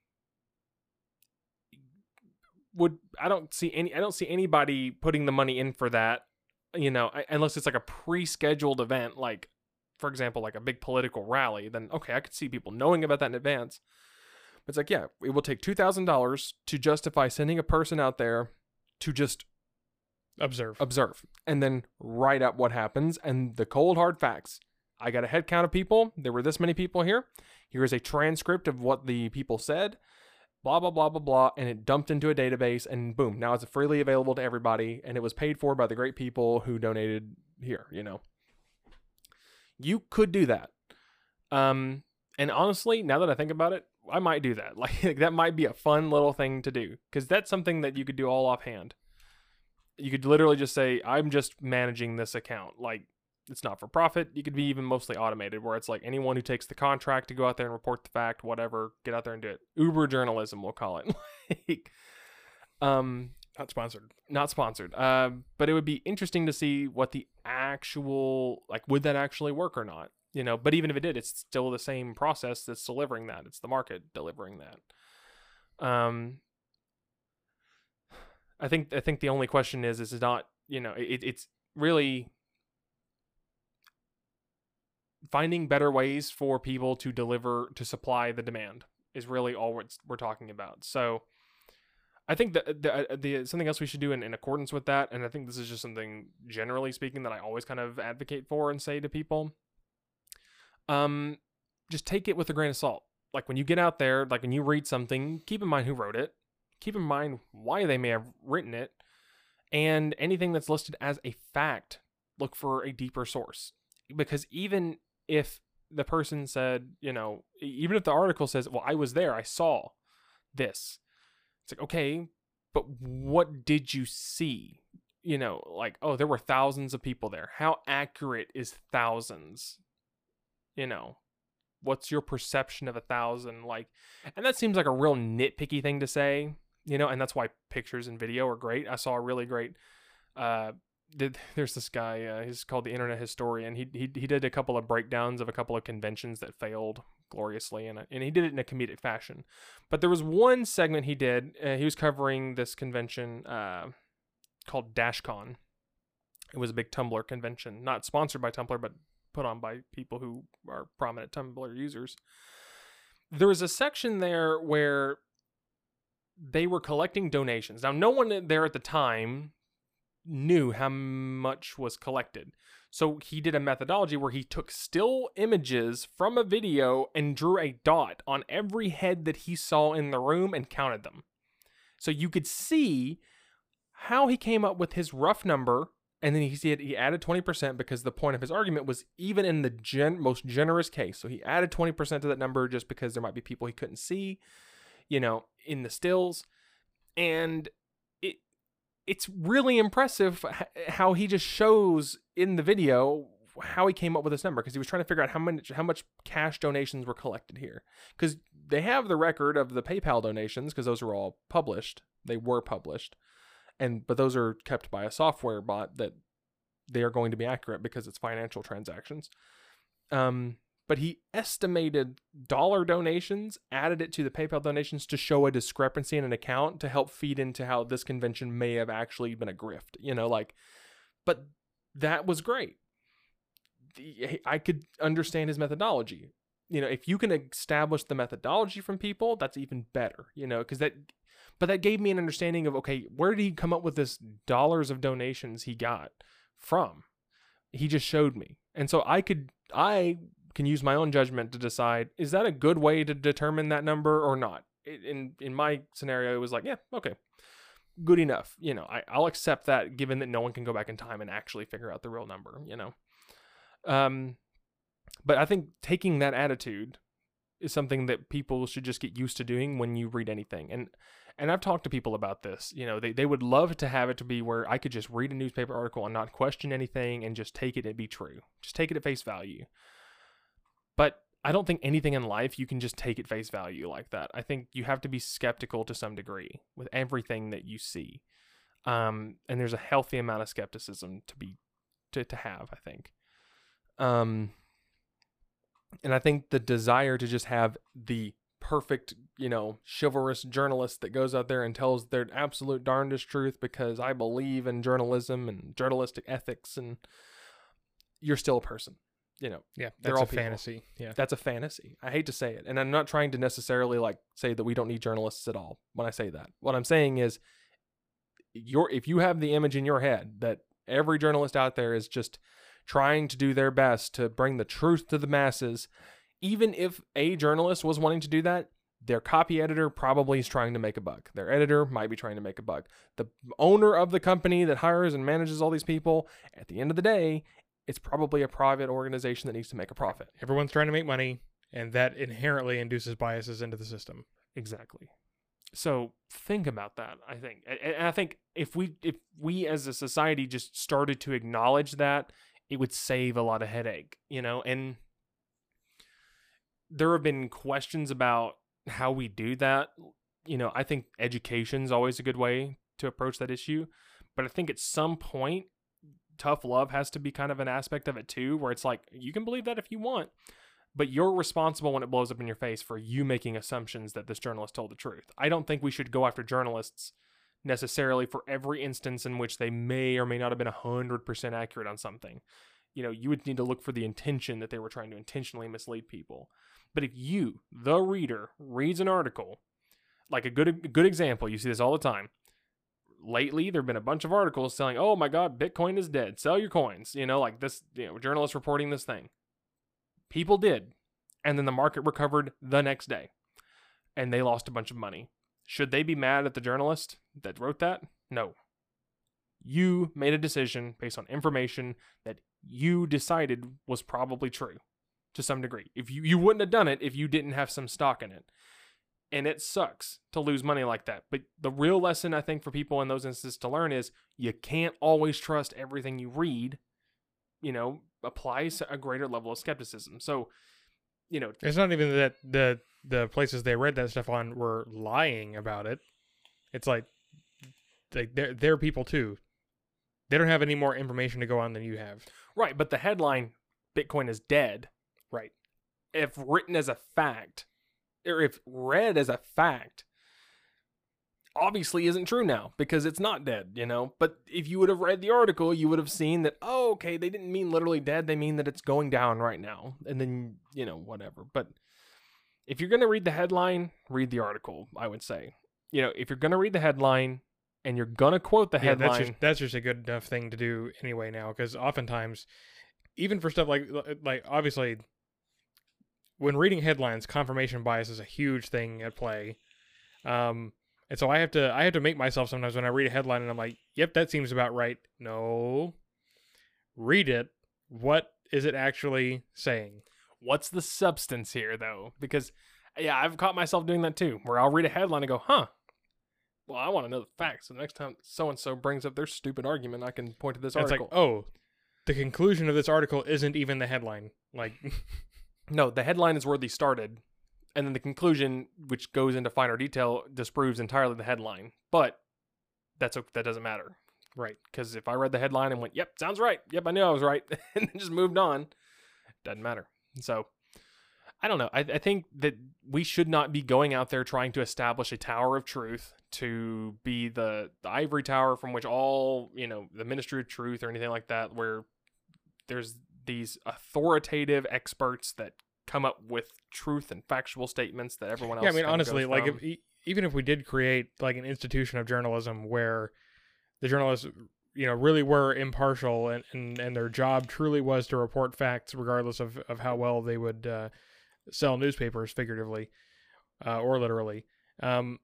Would I don't see any I don't see anybody putting the money in for that, you know, unless it's like a pre-scheduled event, like, for example, like a big political rally. Then okay, I could see people knowing about that in advance. But it's like, yeah, it will take two thousand dollars to justify sending a person out there to just Observe. observe and then write up what happens and the cold hard facts. I got a head count of people. There were this many people here. Here is a transcript of what the people said. Blah, blah, blah, blah, blah. And it dumped into a database and boom, now it's freely available to everybody. And it was paid for by the great people who donated here, you know. You could do that. Um, and honestly, now that I think about it, I might do that. Like, that might be a fun little thing to do, because that's something that you could do all offhand. You could literally just say, I'm just managing this account. Like, it's not for profit. You could be even mostly automated, where it's like anyone who takes the contract to go out there and report the fact, whatever, get out there and do it. Uber journalism, we'll call it. Like, um, Not sponsored. not sponsored. Uh, but it would be interesting to see what the actual, like, would that actually work or not? You know, but even if it did, it's still the same process that's delivering that. It's the market delivering that. Um, I think I think the only question is is not, you know, it, it's really finding better ways for people to deliver, to supply the demand is really all we're, we're talking about. So I think that the, the something else we should do in, in accordance with that, and I think this is just something generally speaking that I always kind of advocate for and say to people, um, just take it with a grain of salt. like when you get out there, like when you read something, keep in mind who wrote it, keep in mind why they may have written it, and anything that's listed as a fact, look for a deeper source. Because even if the person said, you know, even if the article says, well, I was there, I saw this, it's like, okay, but what did you see? You know, like, oh, there were thousands of people there. How accurate is thousands? You know, what's your perception of a thousand? Like, and that seems like a real nitpicky thing to say, you know, and that's why pictures and video are great. I saw a really great, uh, did, there's this guy, uh, he's called the Internet Historian. He, he he did a couple of breakdowns of a couple of conventions that failed gloriously, and and he did it in a comedic fashion. But there was one segment he did. Uh, he was covering this convention uh, called DashCon. It was a big Tumblr convention, not sponsored by Tumblr, but put on by people who are prominent Tumblr users. There was a section there where they were collecting donations. Now, no one there at the time knew how much was collected. So he did a methodology where he took still images from a video and drew a dot on every head that he saw in the room and counted them. So you could see how he came up with his rough number, and then he said he added twenty percent because the point of his argument was even in the gen- most generous case. So he added twenty percent to that number just because there might be people he couldn't see, you know, in the stills. And it it's really impressive how he just shows in the video how he came up with this number, because he was trying to figure out how much how much cash donations were collected here, because they have the record of the PayPal donations because those are all published. They were published, and but those are kept by a software bot that they are going to be accurate because it's financial transactions. Um, but he estimated dollar donations, added it to the PayPal donations to show a discrepancy in an account to help feed into how this convention may have actually been a grift, you know, like, but that was great. I could understand his methodology. You know, if you can establish the methodology from people, that's even better, you know, because that, but that gave me an understanding of, okay, where did he come up with this dollars of donations he got from? He just showed me. And so I could, I can use my own judgment to decide, is that a good way to determine that number or not? In in my scenario, it was like, yeah, okay, good enough. You know, I, I'll accept that, given that no one can go back in time and actually figure out the real number, you know. Um, but I think taking that attitude is something that people should just get used to doing when you read anything. And and I've talked to people about this. You know, they, they would love to have it to be where I could just read a newspaper article and not question anything and just take it and be true. Just take it at face value. But I don't think anything in life you can just take at face value like that. I think you have to be skeptical to some degree with everything that you see. Um, and there's a healthy amount of skepticism to be to, to have, I think. Um, and I think the desire to just have the perfect, you know, chivalrous journalist that goes out there and tells their absolute darndest truth because I believe in journalism and journalistic ethics, and you're still a person. You know, yeah, they're that's all a people. fantasy. Yeah, That's a fantasy. I hate to say it. And I'm not trying to necessarily like say that we don't need journalists at all when I say that. What I'm saying is your if you have the image in your head that every journalist out there is just trying to do their best to bring the truth to the masses, even if a journalist was wanting to do that, their copy editor probably is trying to make a buck. Their editor might be trying to make a buck. The owner of the company that hires and manages all these people, at the end of the day, it's probably a private organization that needs to make a profit. everyone's trying to make money, and that inherently induces biases into the system. Exactly. So think about that, I think. And I think if we if we as a society just started to acknowledge that, it would save a lot of headache, you know? And there have been questions about how we do that. You know, I think education's always a good way to approach that issue. But I think at some point, tough love has to be kind of an aspect of it too, where it's like, you can believe that if you want, but you're responsible when it blows up in your face for you making assumptions that this journalist told the truth. I don't think we should go after journalists necessarily for every instance in which they may or may not have been one hundred percent accurate on something. You know, you would need to look for the intention that they were trying to intentionally mislead people. But if you, the reader, reads an article, like a good a good example, you see this all the time. Lately, there have been a bunch of articles saying, oh my God, Bitcoin is dead. Sell your coins. You know, like this, you know, journalists reporting this thing. People did. and then the market recovered the next day, and they lost a bunch of money. Should they be mad at the journalist that wrote that? No. You made a decision based on information that you decided was probably true to some degree. If you, you wouldn't have done it if you didn't have some stock in it. And it sucks to lose money like that. But the real lesson, I think, for people in those instances to learn is you can't always trust everything you read. You know, applies a greater level of skepticism. So, you know, it's not even that the the places they read that stuff on were lying about it. It's like, like they're they're people too. They don't have any more information to go on than you have. Right, but the headline, Bitcoin is dead. Right. If written as a fact, or if read as a fact, obviously isn't true now because it's not dead, you know? But if you would have read the article, you would have seen that, oh, okay, they didn't mean literally dead. They mean that it's going down right now. And then, you know, whatever. But if you're going to read the headline, read the article, I would say. You know, if you're going to read the headline and you're going to quote the yeah, headline. That's just, that's just a good enough thing to do anyway now, because oftentimes, even for stuff like, like obviously, when reading headlines, confirmation bias is a huge thing at play. Um, and so I have to I have to make myself sometimes when I read a headline and I'm like, yep, that seems about right. No. Read it. What is it actually saying? What's the substance here, though? Because, yeah, I've caught myself doing that too, where I'll read a headline and go, huh, well, I want to know the facts. So the next time so-and-so brings up their stupid argument, I can point to this And it's article. like, oh, the conclusion of this article isn't even the headline. Like, no, the headline is where they started, and then the conclusion, which goes into finer detail, disproves entirely the headline. But that's that doesn't matter, right? Because if I read the headline and went, yep, sounds right. Yep, I knew I was right, and then just moved on, doesn't matter. So, I don't know. I, I think that we should not be going out there trying to establish a tower of truth to be the, the ivory tower from which all, you know, the ministry of truth or anything like that, where there's these authoritative experts that come up with truth and factual statements that everyone else. Yeah, I mean, kinda honestly, goes like from. if, even if we did create like an institution of journalism where the journalists, you know, really were impartial and, and, and their job truly was to report facts regardless of, of how well they would uh, sell newspapers, figuratively uh, or literally, um,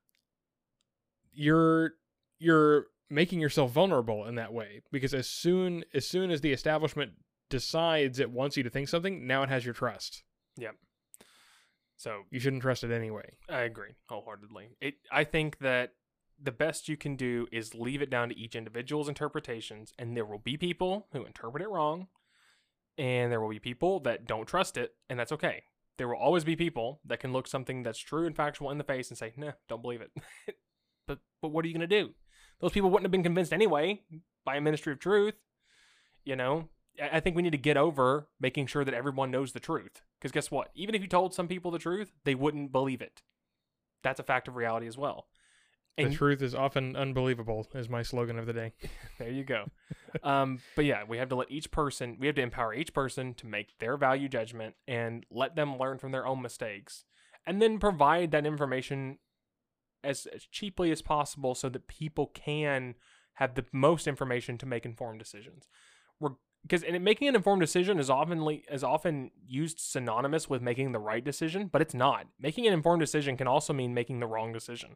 you're you're making yourself vulnerable in that way, because as soon as soon as the establishment decides it wants you to think something, now it has your trust. Yep. So you shouldn't trust it anyway. I agree wholeheartedly. It. I think that the best you can do is leave it down to each individual's interpretations, and there will be people who interpret it wrong, and there will be people that don't trust it, and that's okay. There will always be people that can look something that's true and factual in the face and say, nah, don't believe it. but but what are you going to do? Those people wouldn't have been convinced anyway by a ministry of truth. You know, I think we need to get over making sure that everyone knows the truth. Because guess what? Even if you told some people the truth, they wouldn't believe it. That's a fact of reality as well. And the truth is often unbelievable is my slogan of the day. There you go. um, but yeah, we have to let each person, we have to empower each person to make their value judgment and let them learn from their own mistakes. And then provide that information as, as cheaply as possible so that people can have the most information to make informed decisions. We're, because and making an informed decision is often is often used synonymous with making the right decision, but it's not. Making an informed decision can also mean making the wrong decision.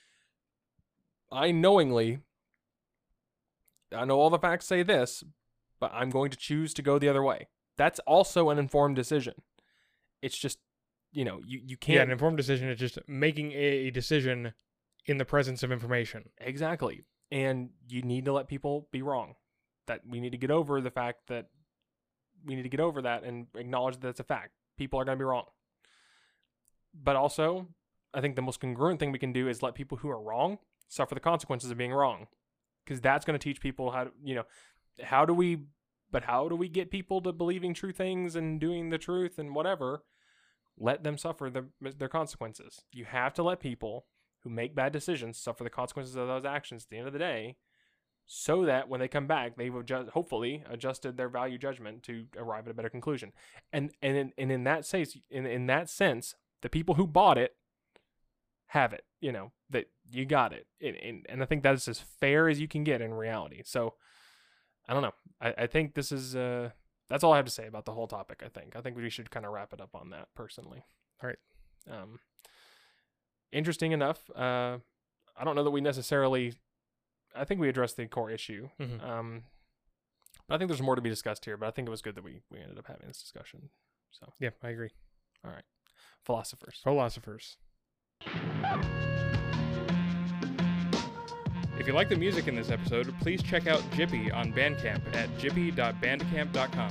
I knowingly, I know all the facts say this, but I'm going to choose to go the other way. That's also an informed decision. It's just, you know, you, you can't... Yeah, an informed decision is just making a decision in the presence of information. Exactly. And you need to let people be wrong. That we need to get over the fact that we need to get over that and acknowledge that that's a fact. People are going to be wrong. But also, I think the most congruent thing we can do is let people who are wrong suffer the consequences of being wrong, because that's going to teach people how to, you know, how do we, but how do we get people to believing true things and doing the truth and whatever? Let them suffer the, their consequences. You have to let people who make bad decisions suffer the consequences of those actions at the end of the day, so that when they come back, they've adjust, hopefully adjusted their value judgment to arrive at a better conclusion. And and in, and in that sense, in, in that sense, the people who bought it have it, you know, that you got it. And, and, and I think that is as fair as you can get in reality. So I don't know. I, I think this is, uh, that's all I have to say about the whole topic. I think. I think we should kind of wrap it up on that. Personally. All right. Um, interesting enough. Uh, I don't know that we necessarily. I think we addressed the core issue. Mm-hmm. Um, but I think there's more to be discussed here. But I think it was good that we we ended up having this discussion. So Yeah, I agree. all right, philosophers. Philosophers. If you like the music in this episode, please check out Jippy on Bandcamp at jippy dot bandcamp dot com.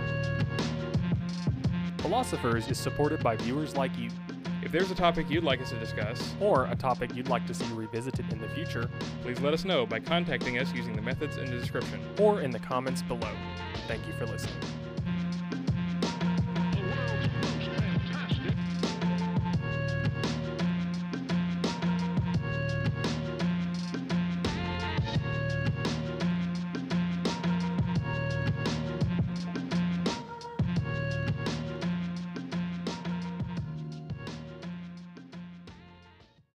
Philosophers is supported by viewers like you. If there's a topic you'd like us to discuss, Or a topic you'd like to see revisited in the future, please let us know by contacting us using the methods in the description. or in the comments below. Thank you for listening.